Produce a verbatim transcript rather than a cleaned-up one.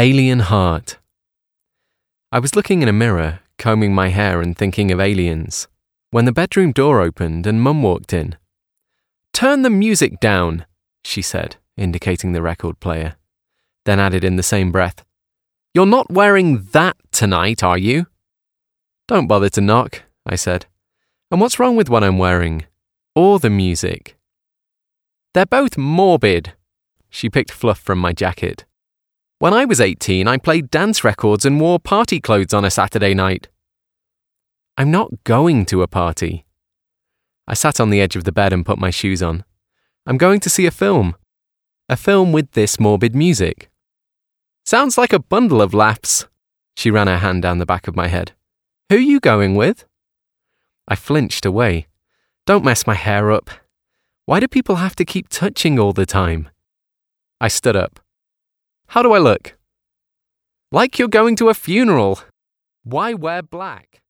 Alien Heart. I was looking in a mirror, combing my hair and thinking of aliens, when the bedroom door opened and Mum walked in. "Turn the music down," she said, indicating the record player, then added in the same breath, "You're not wearing that tonight, are you?" "Don't bother to knock," I said. "And what's wrong with what I'm wearing? Or the music?" "They're both morbid." She picked fluff from my jacket. "When I was eighteen, I played dance records and wore party clothes on a Saturday night." "I'm not going to a party." I sat on the edge of the bed and put my shoes on. "I'm going to see a film. A film with this morbid music." "Sounds like a bundle of laughs." She ran her hand down the back of my head. "Who you going with?" I flinched away. "Don't mess my hair up. Why do people have to keep touching all the time?" I stood up. "How do I look?" "Like you're going to a funeral. Why wear black?"